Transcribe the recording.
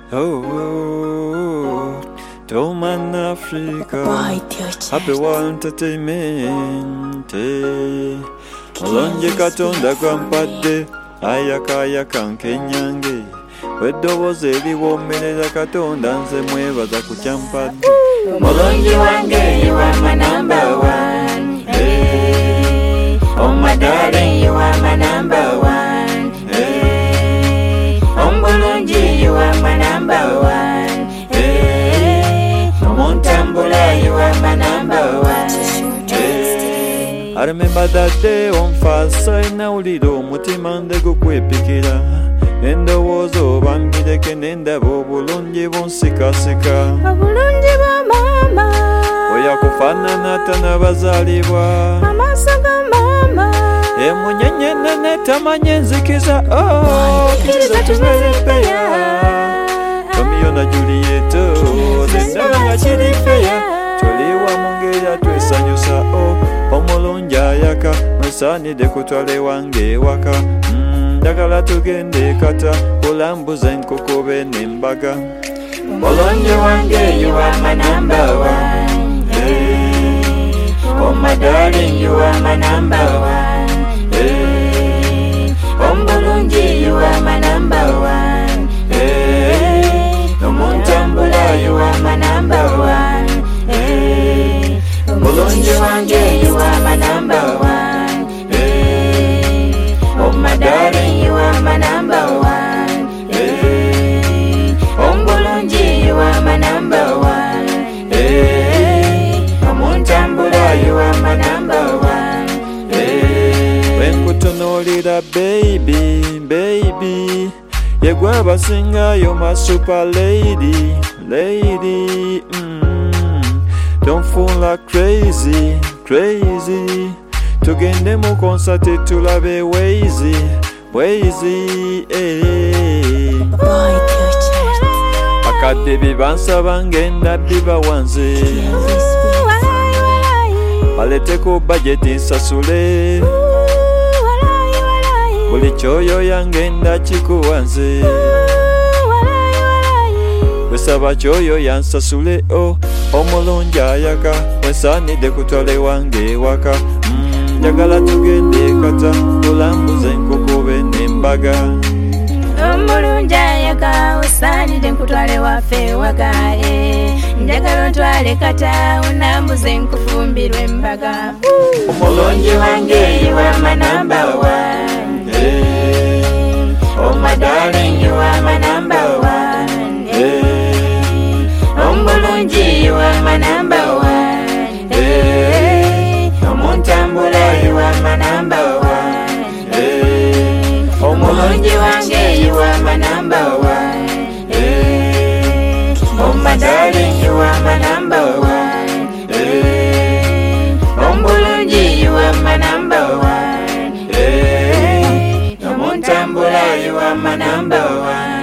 Oh, Toman Africa, Happy World Entertainment. Olonje katonda gwampadde ayaka nkenyange weddoboza ebiwoomerera katonda nze mwebaza ku kyampadde mulungi wange you are my number one. Hey, oh my darling you are my number one. Hey, ombulungi you are my number one. Hey, omuntambula you are my number one. I remember that day on Fasai nawulira omutima ndegukwepikira endowooza bambireke nendaba obulungi bunsikasika obulungi bwa mama oyakufaanana tanabazaalibwa amaaso ga mama emunyenye nene tamanye enzikiza kiriza tuberepeya Romeo na Julieto nendaba nga kiri feya toliwa mu ngeri atwesanyusa omulungi ayaka mwesaanidde kutwala wange ewaka njagala tugende kata kulambuza enkokobe n'embaga mulungi wange you are my number one. Hey, oh my darling you are my number one. Hey, ombulungi you are my number one. Hey, omuntambula you are my number one. Hey, mulungi wange you are my number one. Hey, oh my darling you are my number one. Hey, ombulungi you are my number one. Hey, omuntambula you are my number one. Hey, wenkutunuulira baby yegwe abasingayo my super lady don't fool like crazy tugende mu concert tulabe Wazy akadde bibansaba ngenda bibawanze baleteko budget nsasule buli kyoyo yangenda kikuwanze wesaba kyoyo yansasule omulungi ayaka wesaanidde kutwala wange ewaka njagala tugende kata tulambuza enkokobe n'embaga omulungi ayaka wesaanidde nkutwale waffe ewaka njagala ontwale kata onambuze enkufumbirwe embaga omulungi wange you are my number one. Hey, oh my darling you are my number one. Hey, ombulungi you are my number one. Hey, omuntambula you are my number one. Hey, omulungi wange you are my number one. Hey, oh my darling you are my number one. Hey, ombulungi you are my number one. Hey, omuntambula you are my number one.